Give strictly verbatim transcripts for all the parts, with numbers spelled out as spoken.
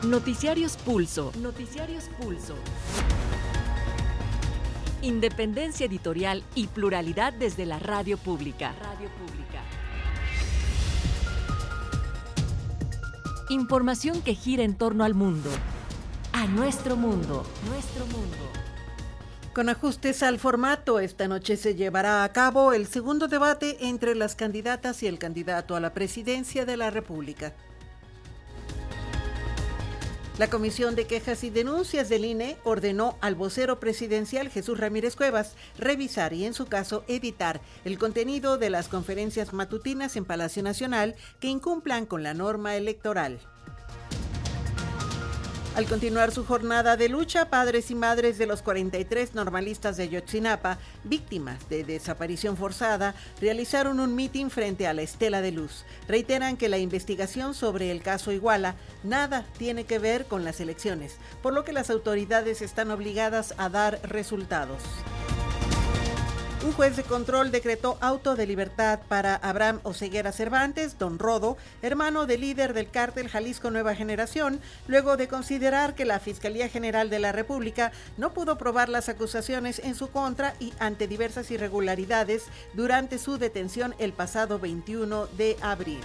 Noticiarios Pulso. Noticiarios Pulso. Independencia editorial y pluralidad desde la radio pública. Radio pública. Información que gira en torno al mundo. A nuestro mundo. Nuestro mundo. Con ajustes al formato, esta noche se llevará a cabo el segundo debate entre las candidatas y el candidato a la presidencia de la República. La Comisión de Quejas y Denuncias del I N E ordenó al vocero presidencial Jesús Ramírez Cuevas revisar y, en su caso, editar el contenido de las conferencias matutinas en Palacio Nacional que incumplan con la norma electoral. Al continuar su jornada de lucha, padres y madres de los cuarenta y tres normalistas de Ayotzinapa, víctimas de desaparición forzada, realizaron un mitin frente a la Estela de Luz. Reiteran que la investigación sobre el caso Iguala nada tiene que ver con las elecciones, por lo que las autoridades están obligadas a dar resultados. Un juez de control decretó auto de libertad para Abraham Oseguera Cervantes, Don Rodo, hermano del líder del cártel Jalisco Nueva Generación, luego de considerar que la Fiscalía General de la República no pudo probar las acusaciones en su contra y ante diversas irregularidades durante su detención el pasado veintiuno de abril.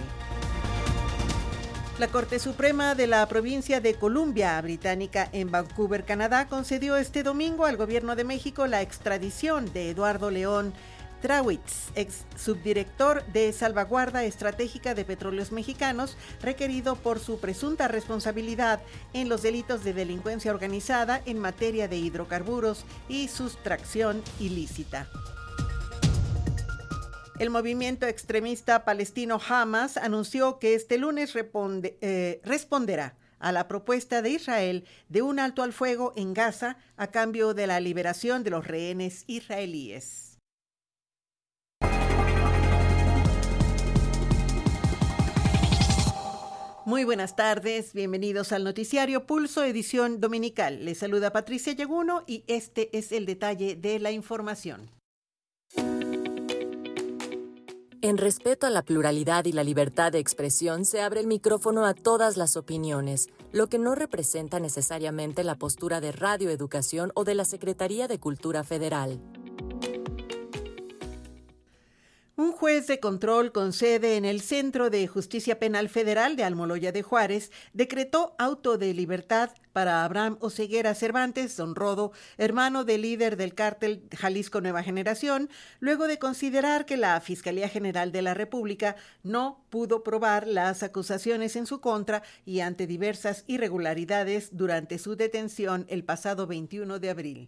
La Corte Suprema de la provincia de Columbia Británica en Vancouver, Canadá, concedió este domingo al Gobierno de México la extradición de Eduardo León Trawitz, ex subdirector de Salvaguarda Estratégica de Petróleos Mexicanos, requerido por su presunta responsabilidad en los delitos de delincuencia organizada en materia de hidrocarburos y sustracción ilícita. El movimiento extremista palestino Hamas anunció que este lunes responde, eh, responderá a la propuesta de Israel de un alto al fuego en Gaza a cambio de la liberación de los rehenes israelíes. Muy buenas tardes, bienvenidos al Noticiario Pulso, edición dominical. Les saluda Patricia Yaguno y este es el detalle de la información. En respeto a la pluralidad y la libertad de expresión, se abre el micrófono a todas las opiniones, lo que no representa necesariamente la postura de Radio Educación o de la Secretaría de Cultura Federal. Un juez de control con sede en el Centro de Justicia Penal Federal de Almoloya de Juárez decretó auto de libertad para Abraham Oseguera Cervantes, Don Rodo, hermano del líder del cártel Jalisco Nueva Generación, luego de considerar que la Fiscalía General de la República no pudo probar las acusaciones en su contra y ante diversas irregularidades durante su detención el pasado veintiuno de abril.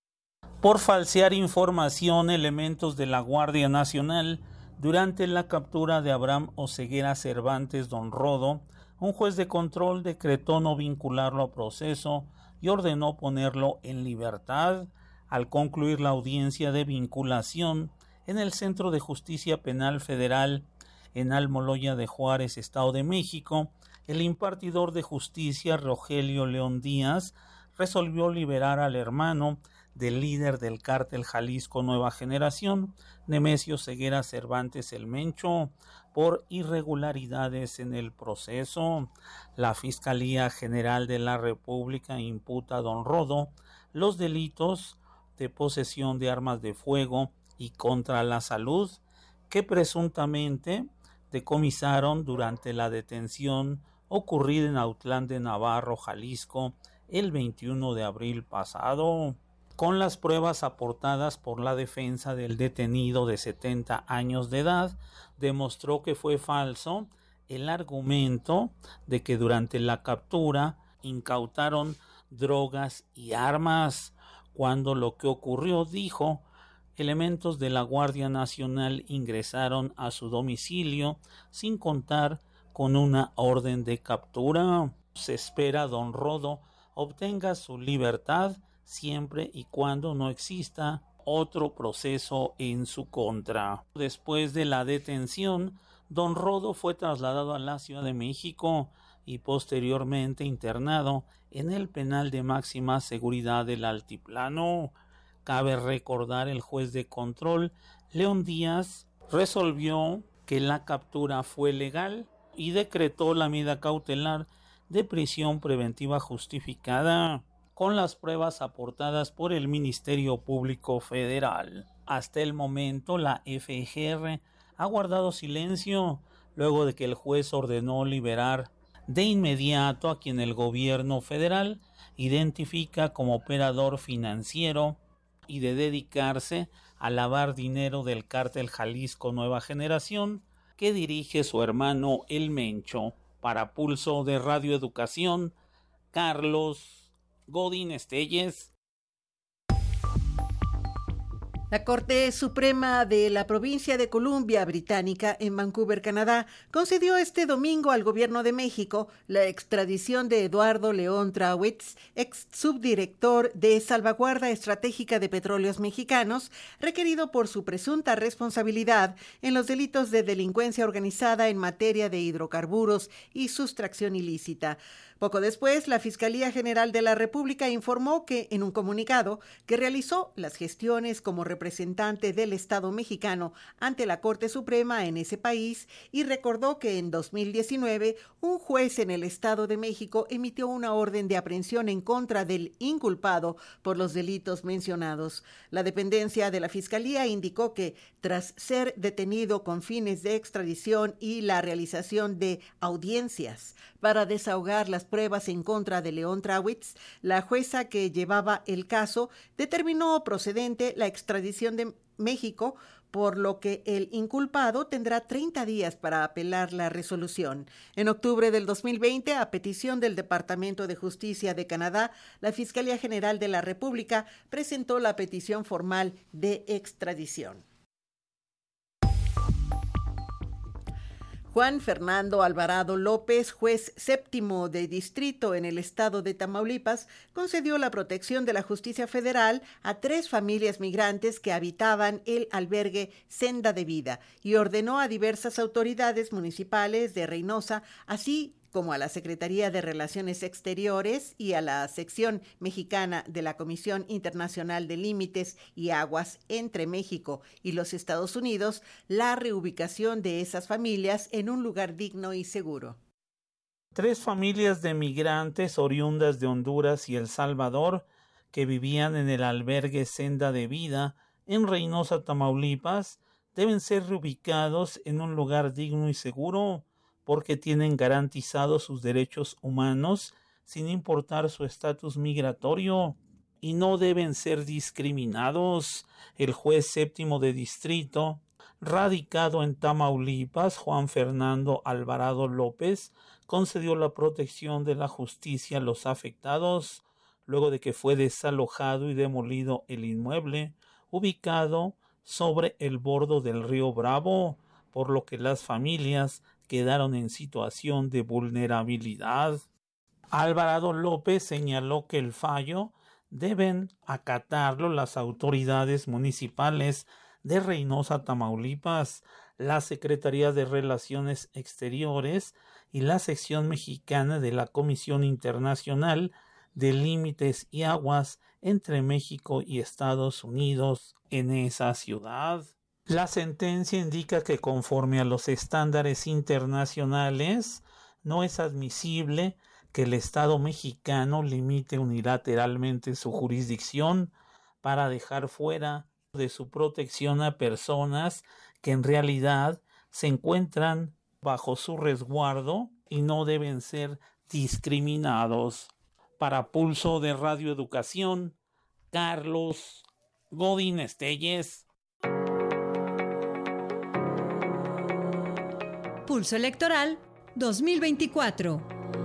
Por falsear información, elementos de la Guardia Nacional durante la captura de Abraham Oseguera Cervantes, Don Rodo, un juez de control decretó no vincularlo a proceso y ordenó ponerlo en libertad. Al concluir la audiencia de vinculación en el Centro de Justicia Penal Federal en Almoloya de Juárez, Estado de México, el impartidor de justicia, Rogelio León Díaz, resolvió liberar al hermano del líder del cártel Jalisco Nueva Generación, Nemesio Ceguera Cervantes el Mencho, por irregularidades en el proceso. La Fiscalía General de la República imputa a Don Rodo los delitos de posesión de armas de fuego y contra la salud que presuntamente decomisaron durante la detención ocurrida en Autlán de Navarro, Jalisco, el veintiuno de abril pasado. Con las pruebas aportadas por la defensa del detenido de setenta años de edad, demostró que fue falso el argumento de que durante la captura incautaron drogas y armas, cuando lo que ocurrió, dijo, elementos de la Guardia Nacional ingresaron a su domicilio sin contar con una orden de captura. Se espera Don Rodo obtenga su libertad siempre y cuando no exista otro proceso en su contra. Después de la detención, Don Rodo fue trasladado a la Ciudad de México y posteriormente internado en el penal de máxima seguridad del Altiplano. Cabe recordar, el juez de control, León Díaz, resolvió que la captura fue legal y decretó la medida cautelar de prisión preventiva justificada con las pruebas aportadas por el Ministerio Público Federal. Hasta el momento, la F G R ha guardado silencio luego de que el juez ordenó liberar de inmediato a quien el gobierno federal identifica como operador financiero y de dedicarse a lavar dinero del cártel Jalisco Nueva Generación que dirige su hermano El Mencho. Para Pulso de Radio Educación, Carlos Godín Estelles. La Corte Suprema de la Provincia de Columbia Británica en Vancouver, Canadá, concedió este domingo al Gobierno de México la extradición de Eduardo León Trawitz, ex subdirector de Salvaguarda Estratégica de Petróleos Mexicanos, requerido por su presunta responsabilidad en los delitos de delincuencia organizada en materia de hidrocarburos y sustracción ilícita. Poco después, la Fiscalía General de la República informó que, en un comunicado, que realizó las gestiones como representante del Estado mexicano ante la Corte Suprema en ese país y recordó que en dos mil diecinueve un juez en el Estado de México emitió una orden de aprehensión en contra del inculpado por los delitos mencionados. La dependencia de la Fiscalía indicó que, tras ser detenido con fines de extradición y la realización de audiencias para desahogar las pruebas en contra de León Trawitz, la jueza que llevaba el caso determinó procedente la extradición de México, por lo que el inculpado tendrá treinta días para apelar la resolución. En octubre del dos mil veinte, a petición del Departamento de Justicia de Canadá, la Fiscalía General de la República presentó la petición formal de extradición. Juan Fernando Alvarado López, juez séptimo de distrito en el estado de Tamaulipas, concedió la protección de la justicia federal a tres familias migrantes que habitaban el albergue Senda de Vida y ordenó a diversas autoridades municipales de Reynosa, así como a la Secretaría de Relaciones Exteriores y a la sección mexicana de la Comisión Internacional de Límites y Aguas entre México y los Estados Unidos, la reubicación de esas familias en un lugar digno y seguro. Tres familias de migrantes oriundas de Honduras y El Salvador que vivían en el albergue Senda de Vida en Reynosa, Tamaulipas, deben ser reubicados en un lugar digno y seguro porque tienen garantizados sus derechos humanos sin importar su estatus migratorio y no deben ser discriminados. El juez séptimo de distrito, radicado en Tamaulipas, Juan Fernando Alvarado López, concedió la protección de la justicia a los afectados luego de que fue desalojado y demolido el inmueble ubicado sobre el bordo del río Bravo, por lo que las familias quedaron en situación de vulnerabilidad. Alvarado López señaló que el fallo deben acatarlo las autoridades municipales de Reynosa, Tamaulipas, la Secretaría de Relaciones Exteriores y la sección mexicana de la Comisión Internacional de Límites y Aguas entre México y Estados Unidos en esa ciudad. La sentencia indica que conforme a los estándares internacionales no es admisible que el Estado mexicano limite unilateralmente su jurisdicción para dejar fuera de su protección a personas que en realidad se encuentran bajo su resguardo y no deben ser discriminados. Para Pulso de Radio Educación, Carlos Godín Estelles. Pulso Electoral dos mil veinticuatro.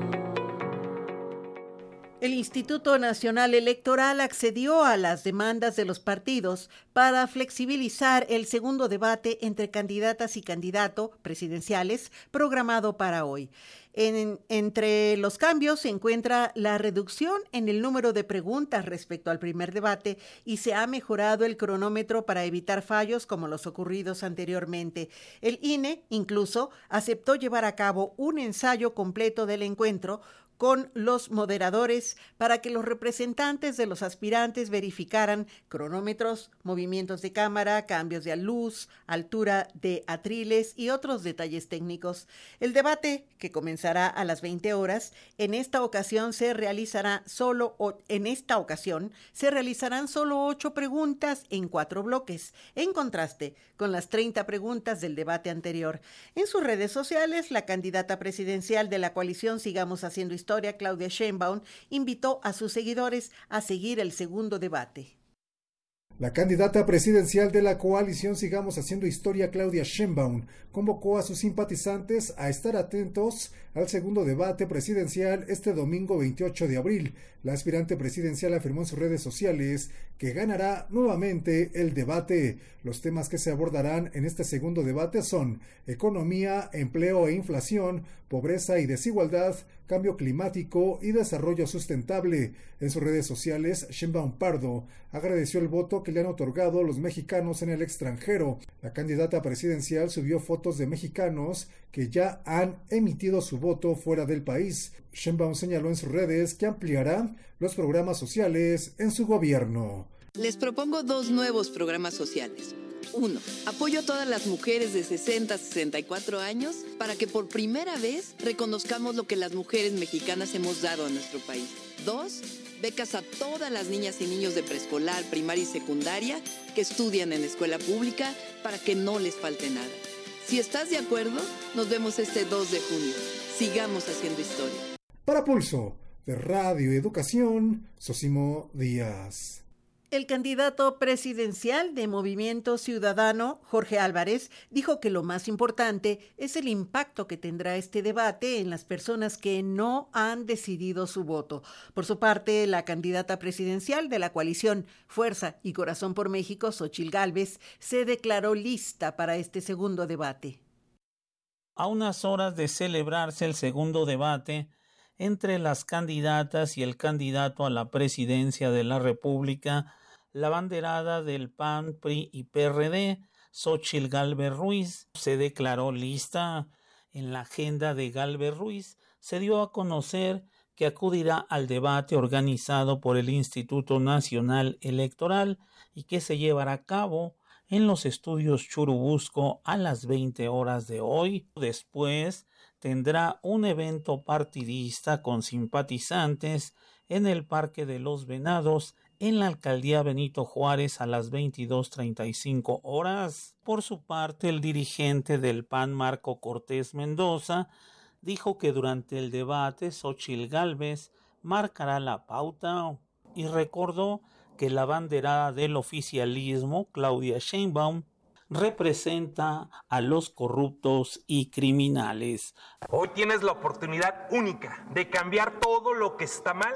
El Instituto Nacional Electoral accedió a las demandas de los partidos para flexibilizar el segundo debate entre candidatas y candidato presidenciales programado para hoy. En, entre los cambios se encuentra la reducción en el número de preguntas respecto al primer debate y se ha mejorado el cronómetro para evitar fallos como los ocurridos anteriormente. El I N E incluso aceptó llevar a cabo un ensayo completo del encuentro con los moderadores para que los representantes de los aspirantes verificaran cronómetros, movimientos de cámara, cambios de luz, altura de atriles y otros detalles técnicos. El debate, que comenzará a las veinte horas, en esta ocasión se realizará solo en esta ocasión se realizarán solo ocho preguntas en cuatro bloques, en contraste con las treinta preguntas del debate anterior. En sus redes sociales, la candidata presidencial de la coalición Sigamos Haciendo Historia, Claudia Sheinbaum, invitó a sus seguidores a seguir el segundo debate. La candidata presidencial de la coalición Sigamos Haciendo Historia, Claudia Sheinbaum, convocó a sus simpatizantes a estar atentos al segundo debate presidencial este domingo veintiocho de abril. La aspirante presidencial afirmó en sus redes sociales que ganará nuevamente el debate. Los temas que se abordarán en este segundo debate son economía, empleo e inflación, pobreza y desigualdad, cambio climático y desarrollo sustentable. En sus redes sociales, Sheinbaum Pardo agradeció el voto que le han otorgado los mexicanos en el extranjero. La candidata presidencial subió fotos de mexicanos que ya han emitido su voto fuera del país. Sheinbaum señaló en sus redes que ampliará los programas sociales en su gobierno. Les propongo dos nuevos programas sociales. Uno, apoyo a todas las mujeres de sesenta a sesenta y cuatro años para que por primera vez reconozcamos lo que las mujeres mexicanas hemos dado a nuestro país. Dos, becas a todas las niñas y niños de preescolar, primaria y secundaria que estudian en escuela pública para que no les falte nada. Si estás de acuerdo, nos vemos este dos de junio. Sigamos haciendo historia. Para Pulso de Radio Educación, Sosimo Díaz. El candidato presidencial de Movimiento Ciudadano, Jorge Álvarez, dijo que lo más importante es el impacto que tendrá este debate en las personas que no han decidido su voto. Por su parte, la candidata presidencial de la coalición Fuerza y Corazón por México, Xóchitl Gálvez, se declaró lista para este segundo debate. A unas horas de celebrarse el segundo debate entre las candidatas y el candidato a la presidencia de la República, la abanderada del P A N, P R I y P R D, Xóchitl Gálvez Ruiz, se declaró lista. En la agenda de Gálvez Ruiz se dio a conocer que acudirá al debate organizado por el Instituto Nacional Electoral y que se llevará a cabo en los estudios Churubusco a las veinte horas de hoy. Después tendrá un evento partidista con simpatizantes en el Parque de los Venados, en la alcaldía Benito Juárez a las veintidós treinta y cinco horas. Por su parte, el dirigente del P A N, Marco Cortés Mendoza, dijo que durante el debate Xóchitl Gálvez marcará la pauta y recordó que la abanderada del oficialismo, Claudia Sheinbaum, representa a los corruptos y criminales. Hoy tienes la oportunidad única de cambiar todo lo que está mal